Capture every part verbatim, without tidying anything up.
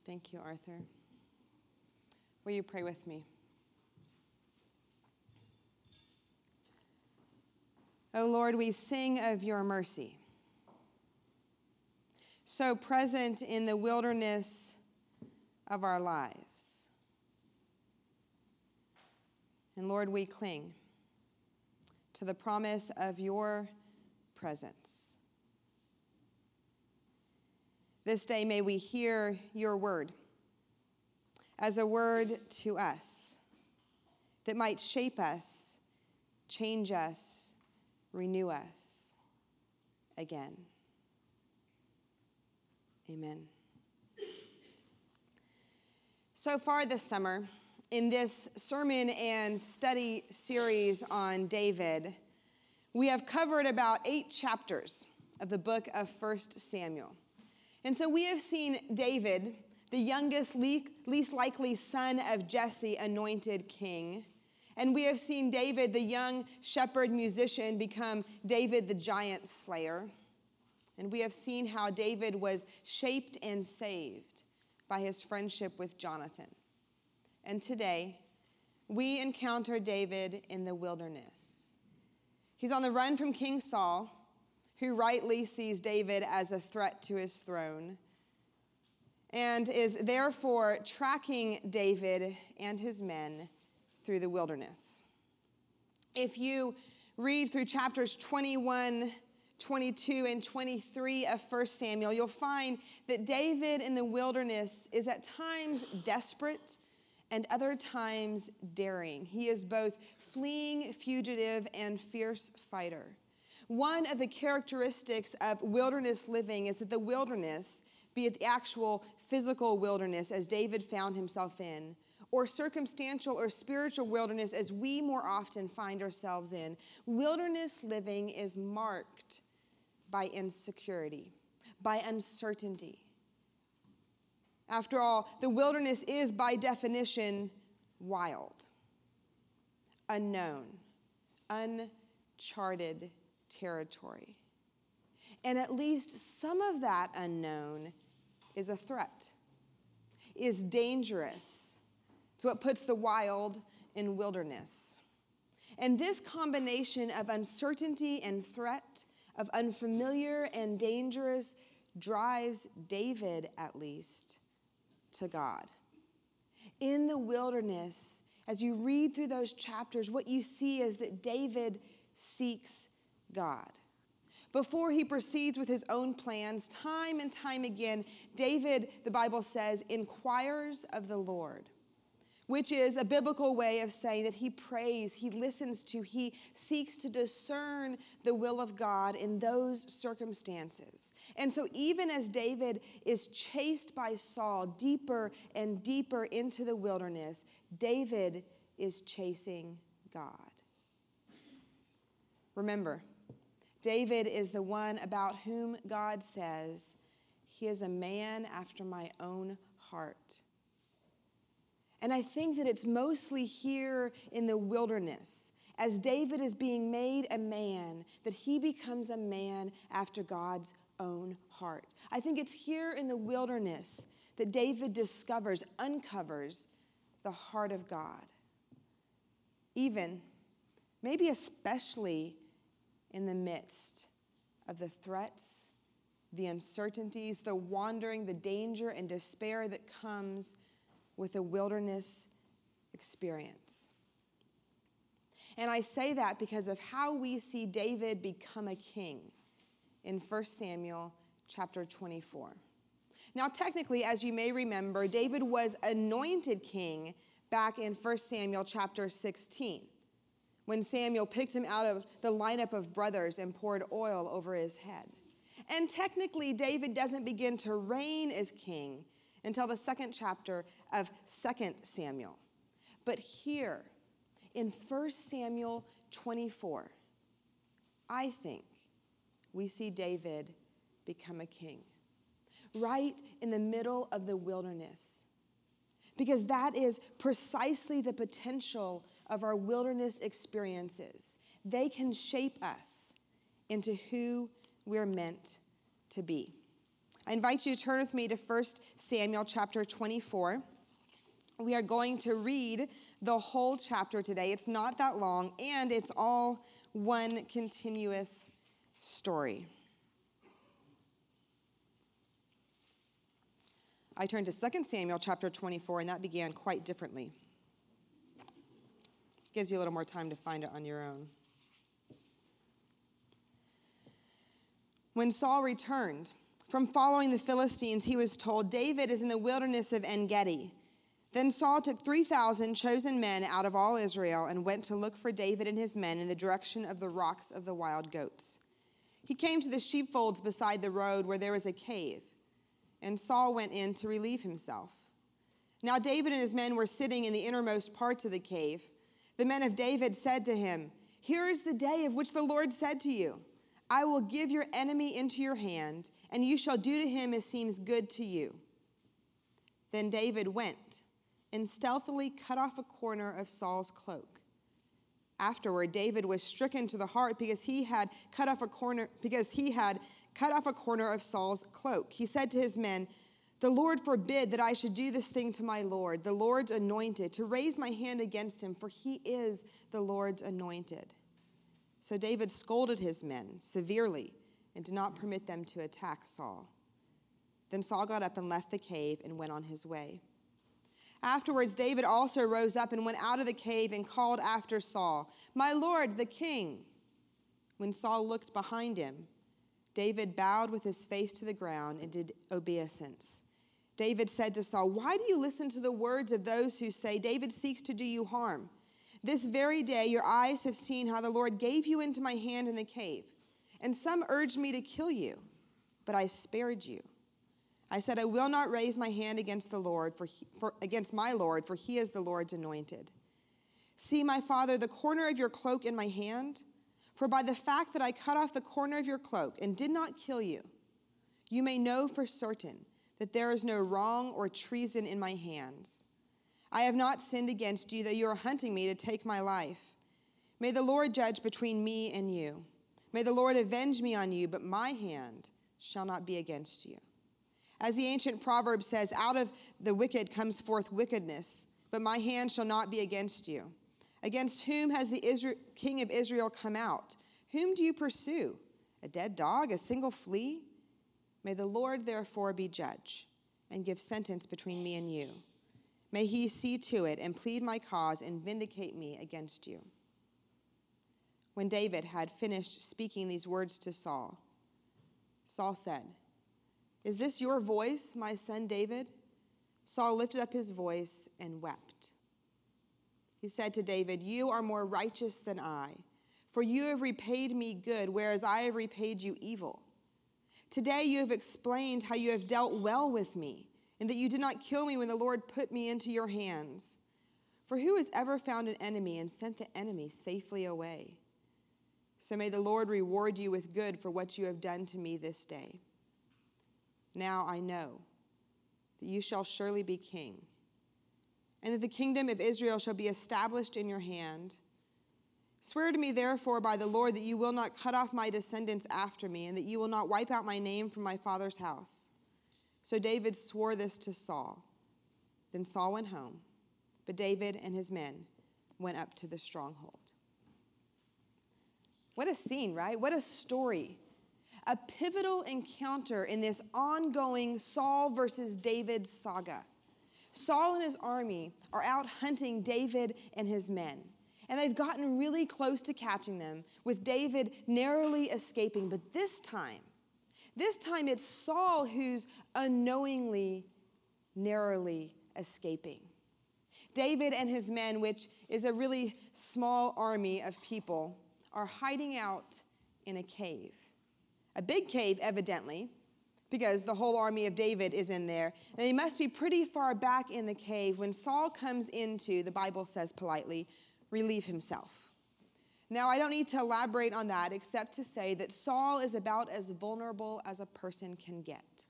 Thank you, Arthur. Will you pray with me? O Lord, we sing of your mercy, so present in the wilderness of our lives. And Lord, we cling to the promise of your presence. This day may we hear your word as a word to us that might shape us, change us, renew us again. Amen. So far this summer, in this sermon and study series on David, we have covered about eight chapters of the book of First Samuel. And so we have seen David, the youngest, least likely son of Jesse, anointed king. And we have seen David, the young shepherd musician, become David the giant slayer. And we have seen how David was shaped and saved by his friendship with Jonathan. And today, we encounter David in the wilderness. He's on the run from King Saul, who rightly sees David as a threat to his throne, and is therefore tracking David and his men through the wilderness. If you read through chapters twenty-one, twenty-two, and twenty-three of First Samuel, you'll find that David in the wilderness is at times desperate and other times daring. He is both fleeing, fugitive, and fierce fighter. One of the characteristics of wilderness living is that the wilderness, be it the actual physical wilderness as David found himself in, or circumstantial or spiritual wilderness as we more often find ourselves in, wilderness living is marked by insecurity, by uncertainty. After all, the wilderness is by definition wild, unknown, uncharted territory. And at least some of that unknown is a threat, is dangerous. It's what puts the wild in wilderness. And this combination of uncertainty and threat, of unfamiliar and dangerous, drives David, at least, to God. In the wilderness, as you read through those chapters, what you see is that David seeks God. Before he proceeds with his own plans, time and time again, David, the Bible says, inquires of the Lord, which is a biblical way of saying that he prays, he listens to, he seeks to discern the will of God in those circumstances. And so even as David is chased by Saul deeper and deeper into the wilderness, David is chasing God. Remember, David is the one about whom God says, he is a man after my own heart. And I think that it's mostly here in the wilderness, as David is being made a man, that he becomes a man after God's own heart. I think it's here in the wilderness that David discovers, uncovers the heart of God. Even, maybe especially in the midst of the threats, the uncertainties, the wandering, the danger and despair that comes with a wilderness experience. And I say that because of how we see David become a king in First Samuel chapter twenty-four. Now, technically, as you may remember, David was anointed king back in First Samuel chapter sixteen, when Samuel picked him out of the lineup of brothers and poured oil over his head. And technically, David doesn't begin to reign as king until the second chapter of Second Samuel. But here, in First Samuel twenty-four, I think we see David become a king, right in the middle of the wilderness, because that is precisely the potential of our wilderness experiences. They can shape us into who we're meant to be. I invite you to turn with me to First Samuel chapter twenty-four. We are going to read the whole chapter today. It's not that long, and it's all one continuous story. I turned to Second Samuel chapter twenty-four, and that began quite differently. Gives you a little more time to find it on your own. When Saul returned from following the Philistines, he was told, "David is in the wilderness of En-Gedi." Then Saul took three thousand chosen men out of all Israel and went to look for David and his men in the direction of the rocks of the wild goats. He came to the sheepfolds beside the road where there was a cave, and Saul went in to relieve himself. Now David and his men were sitting in the innermost parts of the cave. The men of David said to him, "Here is the day of which the Lord said to you, 'I will give your enemy into your hand, and you shall do to him as seems good to you.'" Then David went and stealthily cut off a corner of Saul's cloak. Afterward, David was stricken to the heart because he had cut off a corner because he had cut off a corner of Saul's cloak. He said to his men, "The Lord forbid that I should do this thing to my Lord, the Lord's anointed, to raise my hand against him, for he is the Lord's anointed." So David scolded his men severely and did not permit them to attack Saul. Then Saul got up and left the cave and went on his way. Afterwards, David also rose up and went out of the cave and called after Saul, "My lord, the king." When Saul looked behind him, David bowed with his face to the ground and did obeisance. David said to Saul, "Why do you listen to the words of those who say, 'David seeks to do you harm'? This very day your eyes have seen how the Lord gave you into my hand in the cave, and some urged me to kill you, but I spared you. I said, I will not raise my hand against the Lord, for, he, for against my Lord, for he is the Lord's anointed. See, my father, the corner of your cloak in my hand, for by the fact that I cut off the corner of your cloak and did not kill you, you may know for certain that there is no wrong or treason in my hands. I have not sinned against you, though you are hunting me to take my life. May the Lord judge between me and you. May the Lord avenge me on you, but my hand shall not be against you. As the ancient proverb says, out of the wicked comes forth wickedness, but my hand shall not be against you. Against whom has the Israel, king of Israel come out? Whom do you pursue? A dead dog, a single flea? May the Lord therefore be judge and give sentence between me and you. May he see to it and plead my cause and vindicate me against you." When David had finished speaking these words to Saul, Saul said, "Is this your voice, my son David?" Saul lifted up his voice and wept. He said to David, "You are more righteous than I, for you have repaid me good, whereas I have repaid you evil. Today you have explained how you have dealt well with me, and that you did not kill me when the Lord put me into your hands. For who has ever found an enemy and sent the enemy safely away? So may the Lord reward you with good for what you have done to me this day. Now I know that you shall surely be king, and that the kingdom of Israel shall be established in your hand. Swear to me, therefore, by the Lord, that you will not cut off my descendants after me, and that you will not wipe out my name from my father's house." So David swore this to Saul. Then Saul went home, but David and his men went up to the stronghold. What a scene, right? What a story. A pivotal encounter in this ongoing Saul versus David saga. Saul and his army are out hunting David and his men, and they've gotten really close to catching them, with David narrowly escaping. But this time, this time it's Saul who's unknowingly, narrowly escaping. David and his men, which is a really small army of people, are hiding out in a cave. A big cave, evidently, because the whole army of David is in there. And they must be pretty far back in the cave when Saul comes into, the Bible says politely, relieve himself. Now, I don't need to elaborate on that except to say that Saul is about as vulnerable as a person can get.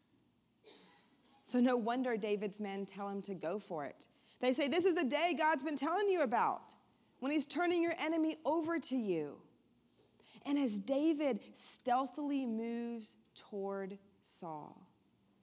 So no wonder David's men tell him to go for it. They say, "This is the day God's been telling you about, when he's turning your enemy over to you." And as David stealthily moves toward Saul,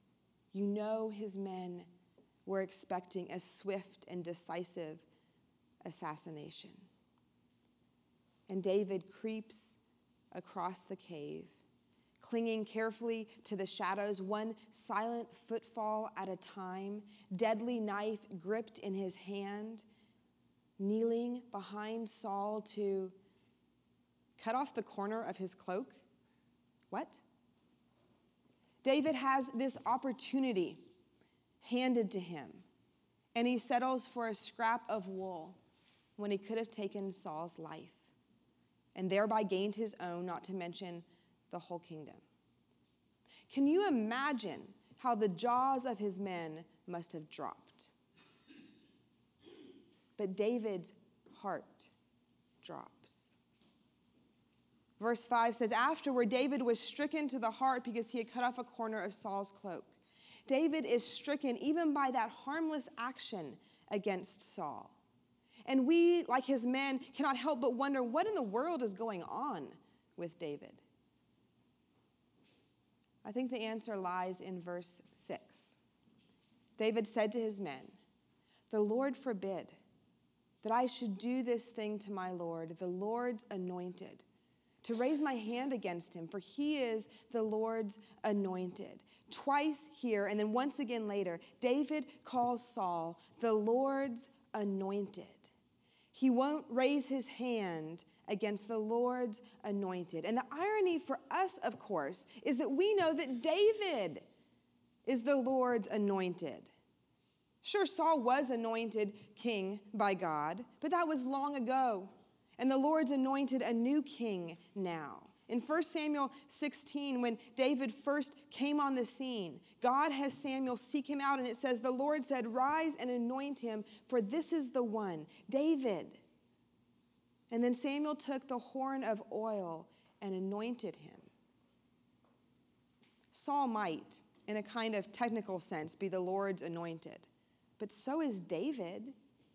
You know his men were expecting a swift and decisive assassination. And David creeps across the cave, clinging carefully to the shadows, one silent footfall at a time, deadly knife gripped in his hand, kneeling behind Saul to cut off the corner of his cloak. What? David has this opportunity handed to him, and he settles for a scrap of wool when he could have taken Saul's life and thereby gained his own, not to mention the whole kingdom. Can you imagine how the jaws of his men must have dropped? But David's heart drops. Verse five says, afterward, David was stricken to the heart because he had cut off a corner of Saul's cloak. David is stricken even by that harmless action against Saul. And we, like his men, cannot help but wonder what in the world is going on with David. I think the answer lies in verse six. David said to his men, "The Lord forbid that I should do this thing to my Lord, the Lord's anointed, to raise my hand against him, for he is the Lord's anointed." Twice here, and then once again later, David calls Saul the Lord's anointed. He won't raise his hand against the Lord's anointed. And the irony for us, of course, is that we know that David is the Lord's anointed. Sure, Saul was anointed king by God, but that was long ago. And the Lord's anointed a new king now. In First Samuel sixteen, when David first came on the scene, God has Samuel seek him out, and it says, the Lord said, "Rise and anoint him, for this is the one, David." And then Samuel took the horn of oil and anointed him. Saul might, in a kind of technical sense, be the Lord's anointed, but so is David.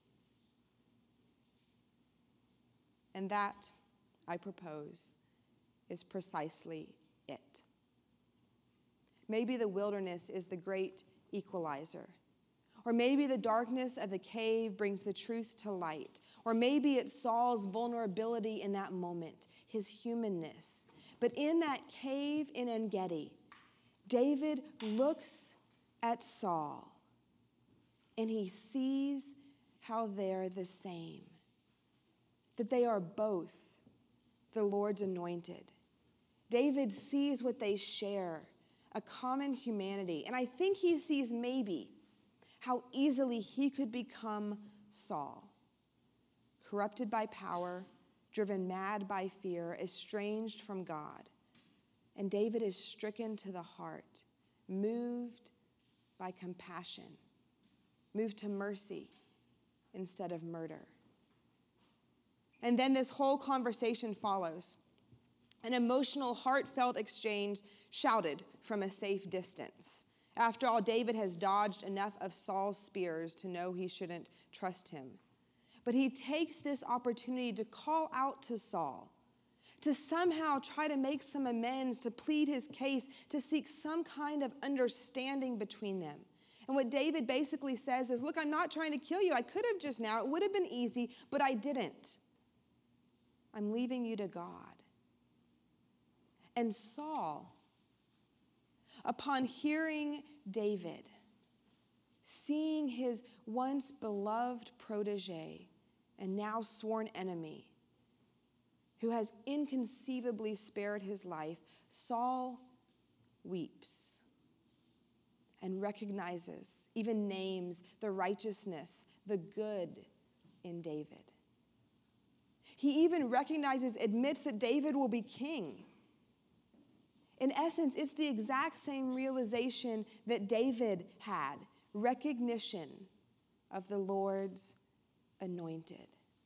And that, I propose, is precisely it. Maybe the wilderness is the great equalizer. Or maybe the darkness of the cave brings the truth to light. Or maybe it's Saul's vulnerability in that moment, his humanness. But in that cave in En-Gedi, David looks at Saul and he sees how they're the same. That they are both the Lord's anointed. David sees what they share, a common humanity. And I think he sees maybe how easily he could become Saul, corrupted by power, driven mad by fear, estranged from God. And David is stricken to the heart, moved by compassion, moved to mercy instead of murder. And then this whole conversation follows. An emotional, heartfelt exchange shouted from a safe distance. After all, David has dodged enough of Saul's spears to know he shouldn't trust him. But he takes this opportunity to call out to Saul, to somehow try to make some amends, to plead his case, to seek some kind of understanding between them. And what David basically says is, look, I'm not trying to kill you. I could have just now. It would have been easy, but I didn't. I'm leaving you to God. And Saul, upon hearing David, seeing his once beloved protege and now sworn enemy, who has inconceivably spared his life, Saul weeps and recognizes, even names the righteousness, the good in David. He even recognizes, admits that David will be king. In essence, it's the exact same realization that David had, recognition of the Lord's anointed.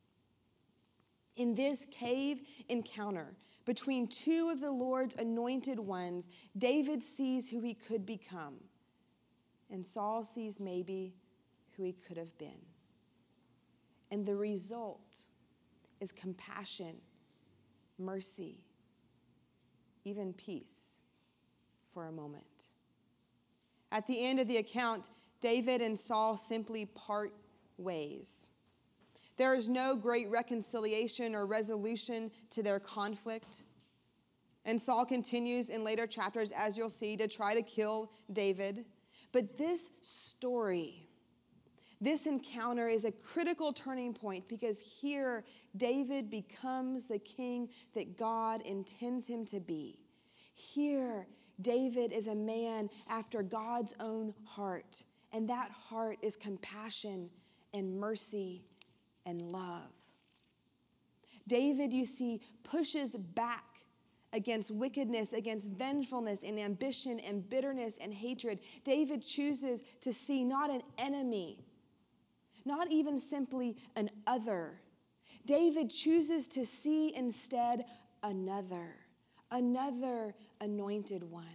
In this cave encounter between two of the Lord's anointed ones, David sees who he could become, and Saul sees maybe who he could have been. And the result is compassion, mercy, even peace for a moment. At the end of the account, David and Saul simply part ways. There is no great reconciliation or resolution to their conflict. And Saul continues in later chapters, as you'll see, to try to kill David. But this story, this encounter is a critical turning point because here David becomes the king that God intends him to be. Here, David is a man after God's own heart, and that heart is compassion and mercy and love. David, you see, pushes back against wickedness, against vengefulness and ambition and bitterness and hatred. David chooses to see not an enemy, not even simply an other. David chooses to see instead another, another anointed one.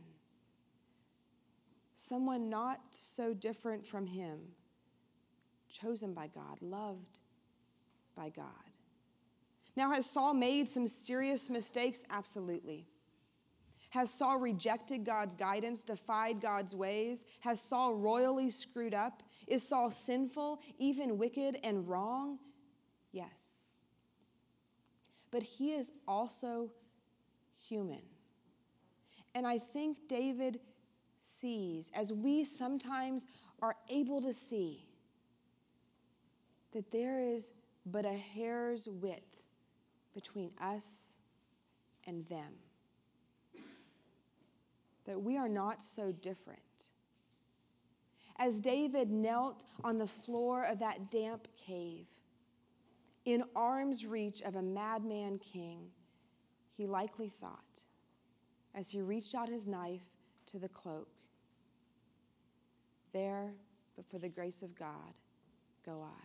Someone not so different from him, chosen by God, loved by God. Now, has Saul made some serious mistakes? Absolutely. Has Saul rejected God's guidance, defied God's ways? Has Saul royally screwed up? Is Saul sinful, even wicked and wrong? Yes. But he is also human. And I think David sees, as we sometimes are able to see, that there is but a hair's width between us and them. That we are not so different. As David knelt on the floor of that damp cave, in arm's reach of a madman king, he likely thought, as he reached out his knife to the cloak, there, but for the grace of God, go I.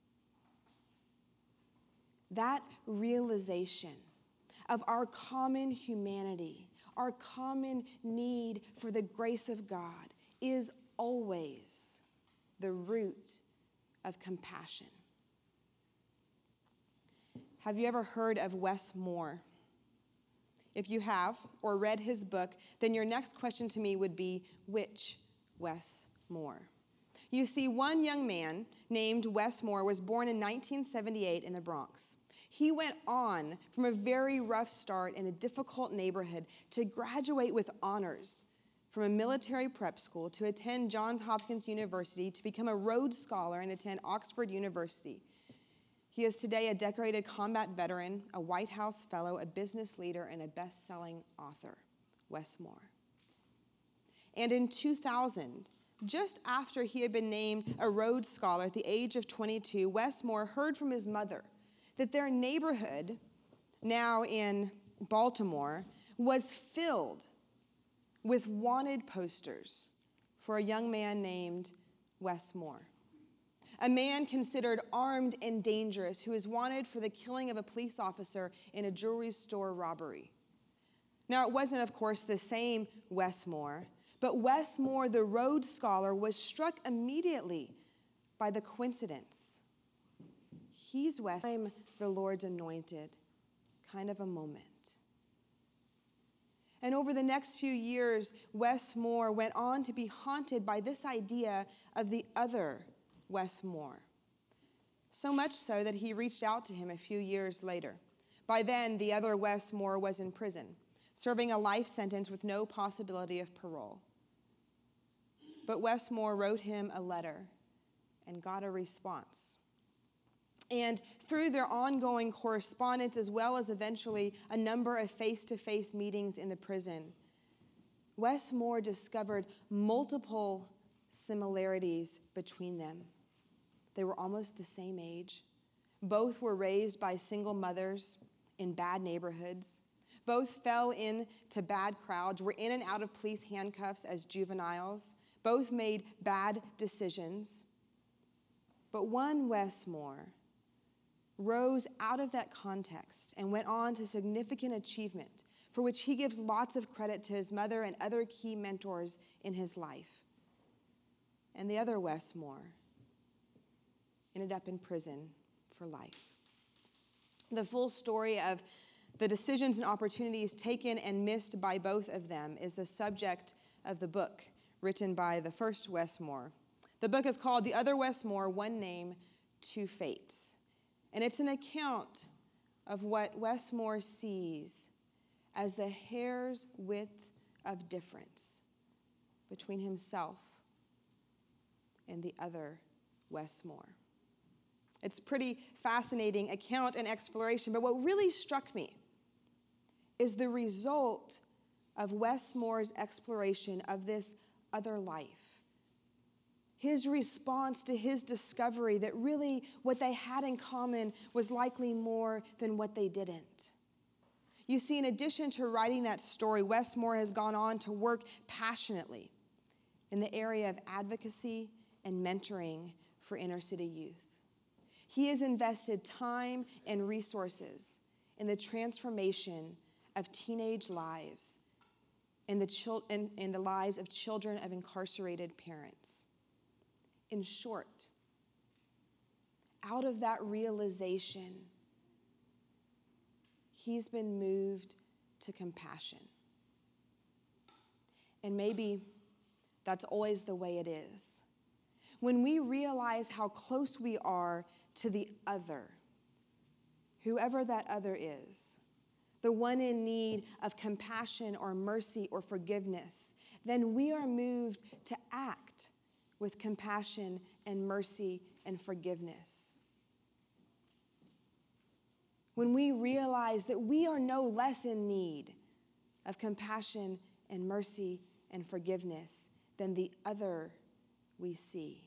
That realization of our common humanity, our common need for the grace of God, is always the root of compassion. Have you ever heard of Wes Moore? If you have, or read his book, then your next question to me would be, which Wes Moore? You see, one young man named Wes Moore was born in nineteen seventy-eight in the Bronx. He went on from a very rough start in a difficult neighborhood to graduate with honors from a military prep school, to attend Johns Hopkins University, to become a Rhodes Scholar and attend Oxford University. He is today a decorated combat veteran, a White House fellow, a business leader, and a best-selling author, Wes Moore. And in two thousand, just after he had been named a Rhodes Scholar at the age of twenty-two, Wes Moore heard from his mother that their neighborhood, now in Baltimore, was filled with wanted posters for a young man named Wes Moore. A man considered armed and dangerous who is wanted for the killing of a police officer in a jewelry store robbery. Now, it wasn't, of course, the same Wes Moore, but Wes Moore, the Rhodes Scholar, was struck immediately by the coincidence. He's Wes, I'm the Lord's anointed, kind of a moment. And over the next few years, Wes Moore went on to be haunted by this idea of the other Wes Moore. So much so that he reached out to him a few years later. By then, the other Wes Moore was in prison, serving a life sentence with no possibility of parole. But Wes Moore wrote him a letter and got a response. And through their ongoing correspondence, as well as eventually a number of face-to-face meetings in the prison, Wes Moore discovered multiple similarities between them. They were almost the same age. Both were raised by single mothers in bad neighborhoods. Both fell into bad crowds, were in and out of police handcuffs as juveniles. Both made bad decisions. But one Wes Moore rose out of that context and went on to significant achievement, for which he gives lots of credit to his mother and other key mentors in his life. And the other Wes Moore ended up in prison for life. The full story of the decisions and opportunities taken and missed by both of them is the subject of the book written by the first Wes Moore. The book is called The Other Wes Moore, One Name, Two Fates. And it's an account of what Wes Moore sees as the hair's width of difference between himself and the other Wes Moore. It's a pretty fascinating account and exploration, but what really struck me is the result of Wes Moore's exploration of this other life. His response to his discovery that really what they had in common was likely more than what they didn't. You see, in addition to writing that story, Wes Moore has gone on to work passionately in the area of advocacy and mentoring for inner city youth. He has invested time and resources in the transformation of teenage lives and the, chil- in, in the lives of children of incarcerated parents. In short, out of that realization, he's been moved to compassion. And maybe that's always the way it is. When we realize how close we are to the other, whoever that other is, the one in need of compassion or mercy or forgiveness, then we are moved to act with compassion and mercy and forgiveness. When we realize that we are no less in need of compassion and mercy and forgiveness than the other we see,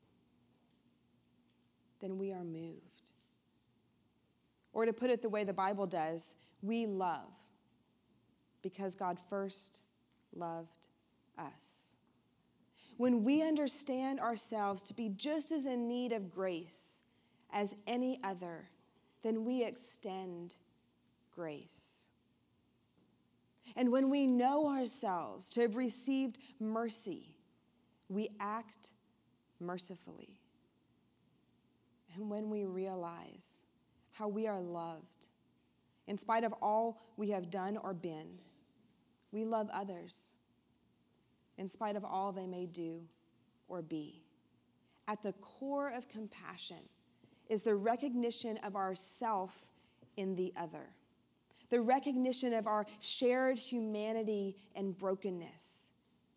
then we are moved. Or to put it the way the Bible does, we love because God first loved us. When we understand ourselves to be just as in need of grace as any other, then we extend grace. And when we know ourselves to have received mercy, we act mercifully. And when we realize how we are loved, in spite of all we have done or been, we love others in spite of all they may do or be. At the core of compassion is the recognition of ourself in the other, the recognition of our shared humanity and brokenness.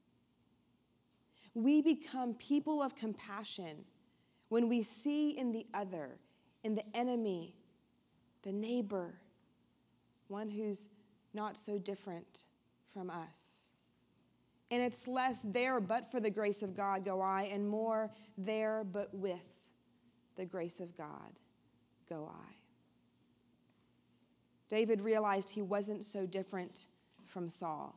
We become people of compassion when we see in the other, in the enemy, the neighbor, one who's not so different from us. And it's less there but for the grace of God go I, and more there but with the grace of God go I. David realized he wasn't so different from Saul.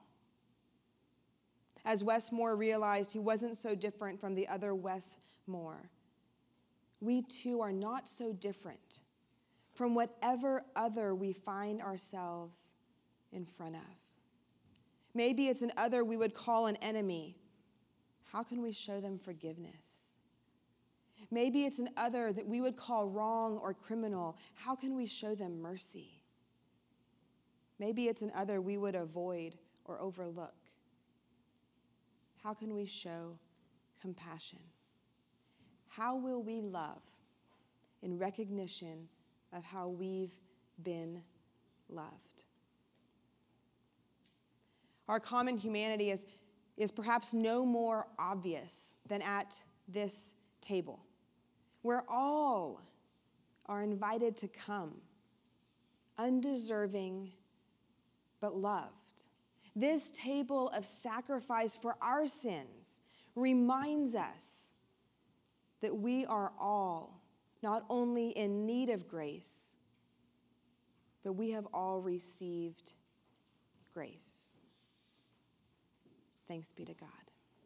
As Wes Moore realized he wasn't so different from the other Wes Moore. We too are not so different from whatever other we find ourselves in front of. Maybe it's an other we would call an enemy. How can we show them forgiveness? Maybe it's an other that we would call wrong or criminal. How can we show them mercy? Maybe it's an other we would avoid or overlook. How can we show compassion? How will we love in recognition of how we've been loved? Our common humanity is, is perhaps no more obvious than at this table, where all are invited to come, undeserving but loved. This table of sacrifice for our sins reminds us that we are all not only in need of grace, but we have all received grace. Thanks be to God.